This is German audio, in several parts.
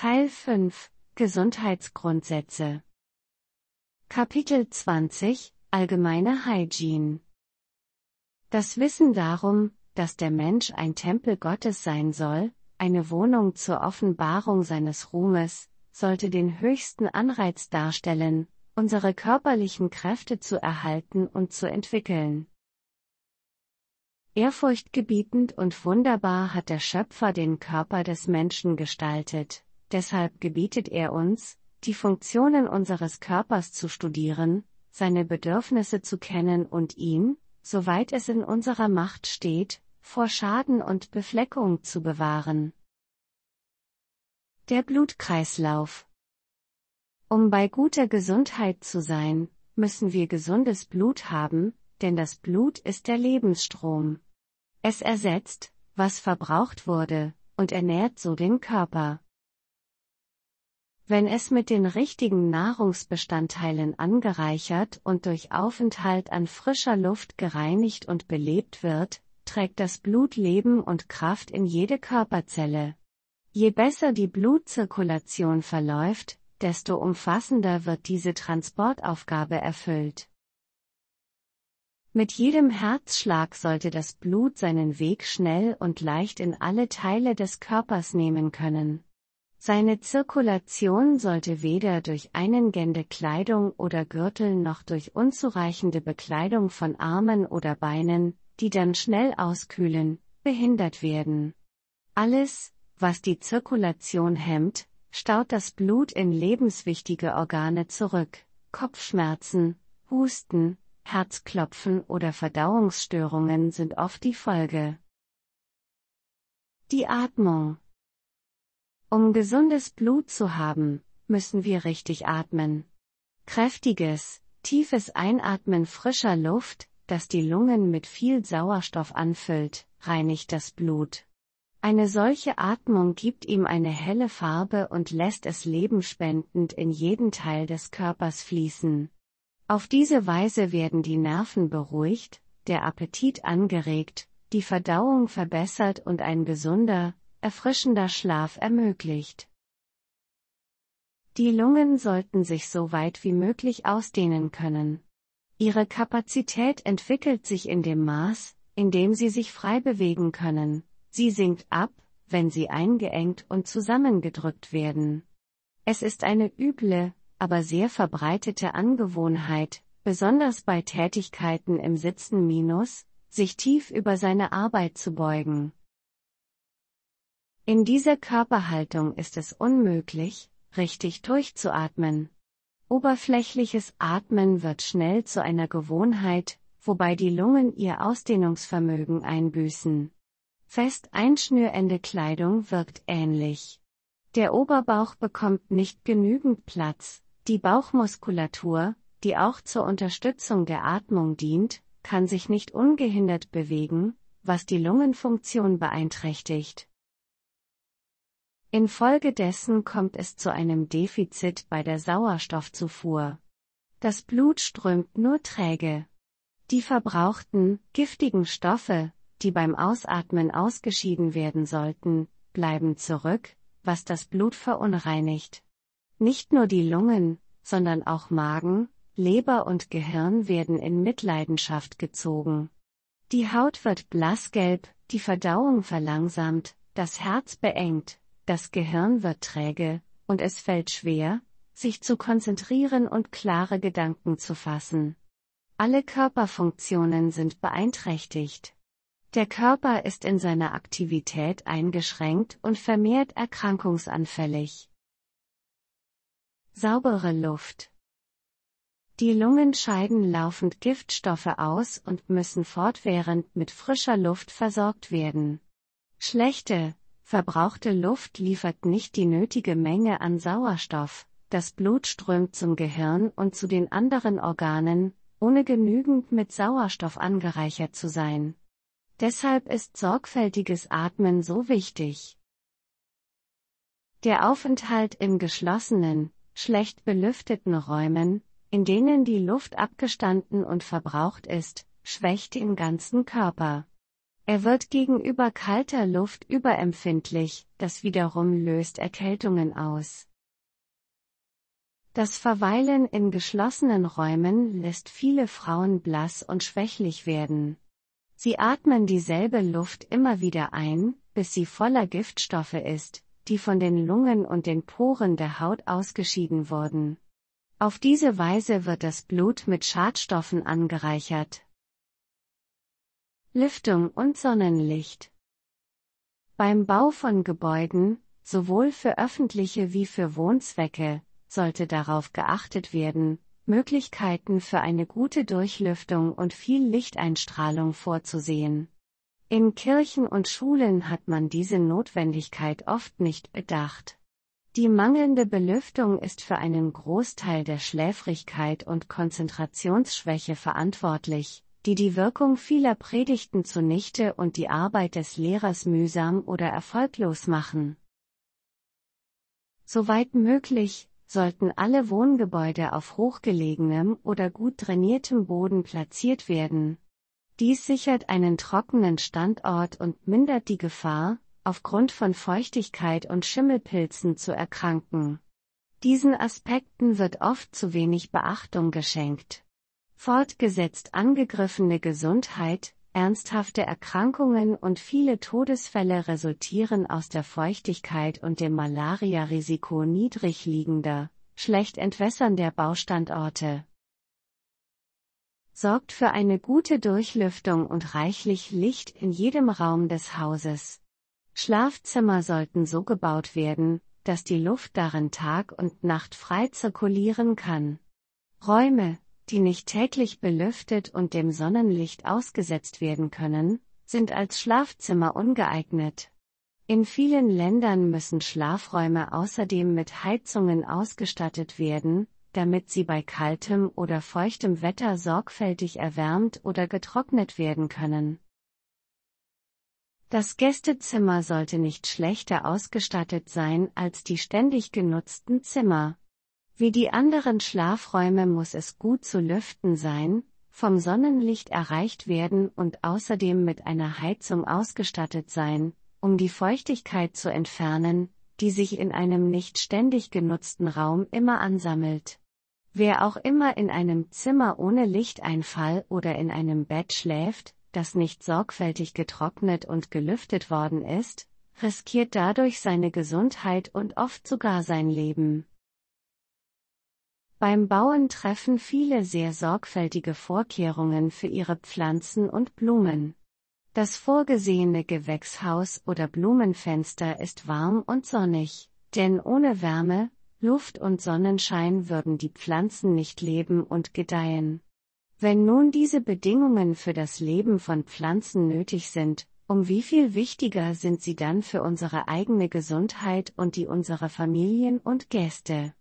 Teil 5 Gesundheitsgrundsätze. Kapitel 20 Allgemeine Hygiene. Das Wissen darum, dass der Mensch ein Tempel Gottes sein soll, eine Wohnung zur Offenbarung seines Ruhmes, sollte den höchsten Anreiz darstellen, unsere körperlichen Kräfte zu erhalten und zu entwickeln. Ehrfurchtgebietend und wunderbar hat der Schöpfer den Körper des Menschen gestaltet, deshalb gebietet er uns, die Funktionen unseres Körpers zu studieren, seine Bedürfnisse zu kennen und ihn, soweit es in unserer Macht steht, vor Schaden und Befleckung zu bewahren. Der Blutkreislauf. Um bei guter Gesundheit zu sein, müssen wir gesundes Blut haben, denn das Blut ist der Lebensstrom. Es ersetzt, was verbraucht wurde, und ernährt so den Körper. Wenn es mit den richtigen Nahrungsbestandteilen angereichert und durch Aufenthalt an frischer Luft gereinigt und belebt wird, trägt das Blut Leben und Kraft in jede Körperzelle. Je besser die Blutzirkulation verläuft, desto umfassender wird diese Transportaufgabe erfüllt. Mit jedem Herzschlag sollte das Blut seinen Weg schnell und leicht in alle Teile des Körpers nehmen können. Seine Zirkulation sollte weder durch eingängige Kleidung oder Gürtel noch durch unzureichende Bekleidung von Armen oder Beinen, die dann schnell auskühlen, behindert werden. Alles, was die Zirkulation hemmt, staut das Blut in lebenswichtige Organe zurück. Kopfschmerzen, Husten, Herzklopfen oder Verdauungsstörungen sind oft die Folge. Die Atmung. Um gesundes Blut zu haben, müssen wir richtig atmen. Kräftiges, tiefes Einatmen frischer Luft, das die Lungen mit viel Sauerstoff anfüllt, reinigt das Blut. Eine solche Atmung gibt ihm eine helle Farbe und lässt es lebenspendend in jeden Teil des Körpers fließen. Auf diese Weise werden die Nerven beruhigt, der Appetit angeregt, die Verdauung verbessert und ein gesunder, erfrischender Schlaf ermöglicht. Die Lungen sollten sich so weit wie möglich ausdehnen können. Ihre Kapazität entwickelt sich in dem Maß, in dem sie sich frei bewegen können. Sie sinkt ab, wenn sie eingeengt und zusammengedrückt werden. Es ist eine üble, aber sehr verbreitete Angewohnheit, besonders bei Tätigkeiten im Sitzen sich tief über seine Arbeit zu beugen. In dieser Körperhaltung ist es unmöglich, richtig durchzuatmen. Oberflächliches Atmen wird schnell zu einer Gewohnheit, wobei die Lungen ihr Ausdehnungsvermögen einbüßen. Fest einschnürende Kleidung wirkt ähnlich. Der Oberbauch bekommt nicht genügend Platz, die Bauchmuskulatur, die auch zur Unterstützung der Atmung dient, kann sich nicht ungehindert bewegen, was die Lungenfunktion beeinträchtigt. Infolgedessen kommt es zu einem Defizit bei der Sauerstoffzufuhr. Das Blut strömt nur träge. Die verbrauchten, giftigen Stoffe, die beim Ausatmen ausgeschieden werden sollten, bleiben zurück, was das Blut verunreinigt. Nicht nur die Lungen, sondern auch Magen, Leber und Gehirn werden in Mitleidenschaft gezogen. Die Haut wird blassgelb, die Verdauung verlangsamt, das Herz beengt, das Gehirn wird träge, und es fällt schwer, sich zu konzentrieren und klare Gedanken zu fassen. Alle Körperfunktionen sind beeinträchtigt. Der Körper ist in seiner Aktivität eingeschränkt und vermehrt erkrankungsanfällig. Saubere Luft. Die Lungen scheiden laufend Giftstoffe aus und müssen fortwährend mit frischer Luft versorgt werden. Schlechte, verbrauchte Luft liefert nicht die nötige Menge an Sauerstoff, das Blut strömt zum Gehirn und zu den anderen Organen, ohne genügend mit Sauerstoff angereichert zu sein. Deshalb ist sorgfältiges Atmen so wichtig. Der Aufenthalt in geschlossenen, schlecht belüfteten Räumen, in denen die Luft abgestanden und verbraucht ist, schwächt den ganzen Körper. Er wird gegenüber kalter Luft überempfindlich, das wiederum löst Erkältungen aus. Das Verweilen in geschlossenen Räumen lässt viele Frauen blass und schwächlich werden. Sie atmen dieselbe Luft immer wieder ein, bis sie voller Giftstoffe ist, die von den Lungen und den Poren der Haut ausgeschieden wurden. Auf diese Weise wird das Blut mit Schadstoffen angereichert. Lüftung und Sonnenlicht. Beim Bau von Gebäuden, sowohl für öffentliche wie für Wohnzwecke, sollte darauf geachtet werden, Möglichkeiten für eine gute Durchlüftung und viel Lichteinstrahlung vorzusehen. In Kirchen und Schulen hat man diese Notwendigkeit oft nicht bedacht. Die mangelnde Belüftung ist für einen Großteil der Schläfrigkeit und Konzentrationsschwäche verantwortlich, die die Wirkung vieler Predigten zunichte und die Arbeit des Lehrers mühsam oder erfolglos machen. Soweit möglich, sollten alle Wohngebäude auf hochgelegenem oder gut drainiertem Boden platziert werden. Dies sichert einen trockenen Standort und mindert die Gefahr, aufgrund von Feuchtigkeit und Schimmelpilzen zu erkranken. Diesen Aspekten wird oft zu wenig Beachtung geschenkt. Fortgesetzt angegriffene Gesundheit, ernsthafte Erkrankungen und viele Todesfälle resultieren aus der Feuchtigkeit und dem Malaria-Risiko niedrig liegender, schlecht entwässernder Baustandorte. Sorgt für eine gute Durchlüftung und reichlich Licht in jedem Raum des Hauses. Schlafzimmer sollten so gebaut werden, dass die Luft darin Tag und Nacht frei zirkulieren kann. Räume, die nicht täglich belüftet und dem Sonnenlicht ausgesetzt werden können, sind als Schlafzimmer ungeeignet. In vielen Ländern müssen Schlafräume außerdem mit Heizungen ausgestattet werden, damit sie bei kaltem oder feuchtem Wetter sorgfältig erwärmt oder getrocknet werden können. Das Gästezimmer sollte nicht schlechter ausgestattet sein als die ständig genutzten Zimmer. Wie die anderen Schlafräume muss es gut zu lüften sein, vom Sonnenlicht erreicht werden und außerdem mit einer Heizung ausgestattet sein, um die Feuchtigkeit zu entfernen, die sich in einem nicht ständig genutzten Raum immer ansammelt. Wer auch immer in einem Zimmer ohne Lichteinfall oder in einem Bett schläft, das nicht sorgfältig getrocknet und gelüftet worden ist, riskiert dadurch seine Gesundheit und oft sogar sein Leben. Beim Bauen treffen viele sehr sorgfältige Vorkehrungen für ihre Pflanzen und Blumen. Das vorgesehene Gewächshaus oder Blumenfenster ist warm und sonnig, denn ohne Wärme, Luft und Sonnenschein würden die Pflanzen nicht leben und gedeihen. Wenn nun diese Bedingungen für das Leben von Pflanzen nötig sind, um wie viel wichtiger sind sie dann für unsere eigene Gesundheit und die unserer Familien und Gäste?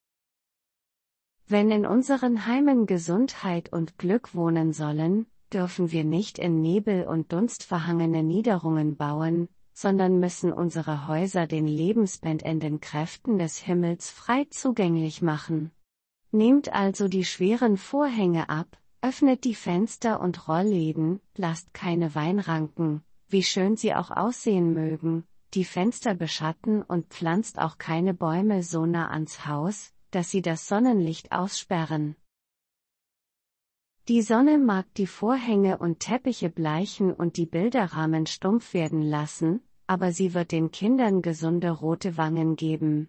Wenn in unseren Heimen Gesundheit und Glück wohnen sollen, dürfen wir nicht in Nebel und Dunst verhangene Niederungen bauen, sondern müssen unsere Häuser den lebensspendenden Kräften des Himmels frei zugänglich machen. Nehmt also die schweren Vorhänge ab, öffnet die Fenster und Rollläden, lasst keine Weinranken, wie schön sie auch aussehen mögen, die Fenster beschatten und pflanzt auch keine Bäume so nah ans Haus, dass sie das Sonnenlicht aussperren. Die Sonne mag die Vorhänge und Teppiche bleichen und die Bilderrahmen stumpf werden lassen, aber sie wird den Kindern gesunde rote Wangen geben.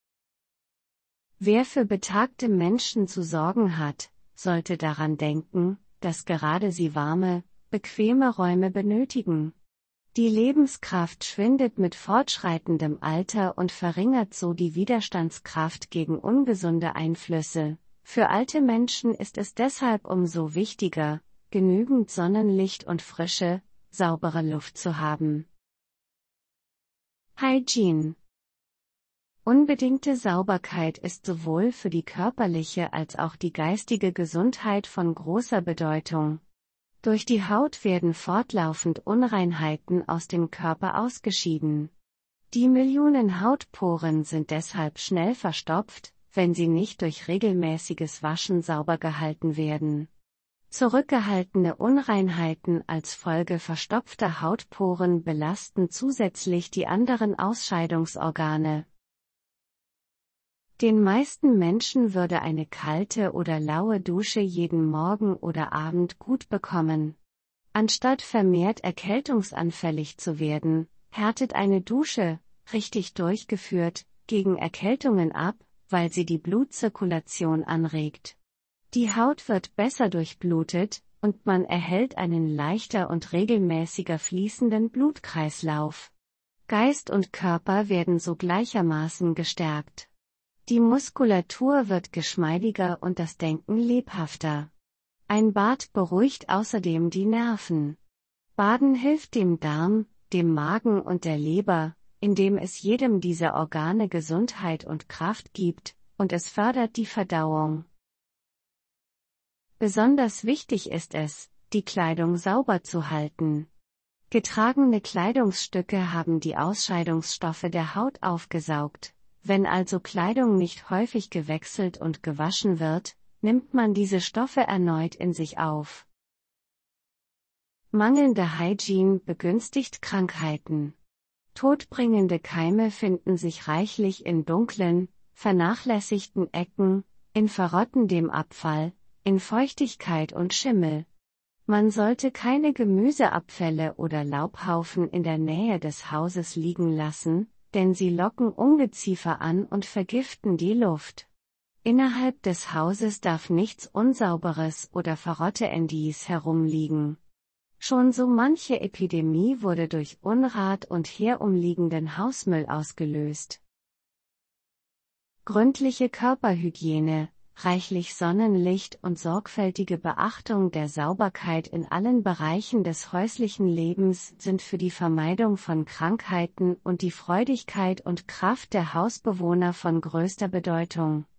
Wer für betagte Menschen zu sorgen hat, sollte daran denken, dass gerade sie warme, bequeme Räume benötigen. Die Lebenskraft schwindet mit fortschreitendem Alter und verringert so die Widerstandskraft gegen ungesunde Einflüsse. Für alte Menschen ist es deshalb umso wichtiger, genügend Sonnenlicht und frische, saubere Luft zu haben. Hygiene. Unbedingte Sauberkeit ist sowohl für die körperliche als auch die geistige Gesundheit von großer Bedeutung. Durch die Haut werden fortlaufend Unreinheiten aus dem Körper ausgeschieden. Die Millionen Hautporen sind deshalb schnell verstopft, wenn sie nicht durch regelmäßiges Waschen sauber gehalten werden. Zurückgehaltene Unreinheiten als Folge verstopfter Hautporen belasten zusätzlich die anderen Ausscheidungsorgane. Den meisten Menschen würde eine kalte oder laue Dusche jeden Morgen oder Abend gut bekommen. Anstatt vermehrt erkältungsanfällig zu werden, härtet eine Dusche, richtig durchgeführt, gegen Erkältungen ab, weil sie die Blutzirkulation anregt. Die Haut wird besser durchblutet, und man erhält einen leichter und regelmäßiger fließenden Blutkreislauf. Geist und Körper werden so gleichermaßen gestärkt. Die Muskulatur wird geschmeidiger und das Denken lebhafter. Ein Bad beruhigt außerdem die Nerven. Baden hilft dem Darm, dem Magen und der Leber, indem es jedem dieser Organe Gesundheit und Kraft gibt, und es fördert die Verdauung. Besonders wichtig ist es, die Kleidung sauber zu halten. Getragene Kleidungsstücke haben die Ausscheidungsstoffe der Haut aufgesaugt. Wenn also Kleidung nicht häufig gewechselt und gewaschen wird, nimmt man diese Stoffe erneut in sich auf. Mangelnde Hygiene begünstigt Krankheiten. Todbringende Keime finden sich reichlich in dunklen, vernachlässigten Ecken, in verrottendem Abfall, in Feuchtigkeit und Schimmel. Man sollte keine Gemüseabfälle oder Laubhaufen in der Nähe des Hauses liegen lassen, denn sie locken Ungeziefer an und vergiften die Luft. Innerhalb des Hauses darf nichts Unsauberes oder Verrotteendis herumliegen. Schon so manche Epidemie wurde durch Unrat und herumliegenden Hausmüll ausgelöst. Gründliche Körperhygiene, reichlich Sonnenlicht und sorgfältige Beachtung der Sauberkeit in allen Bereichen des häuslichen Lebens sind für die Vermeidung von Krankheiten und die Freudigkeit und Kraft der Hausbewohner von größter Bedeutung.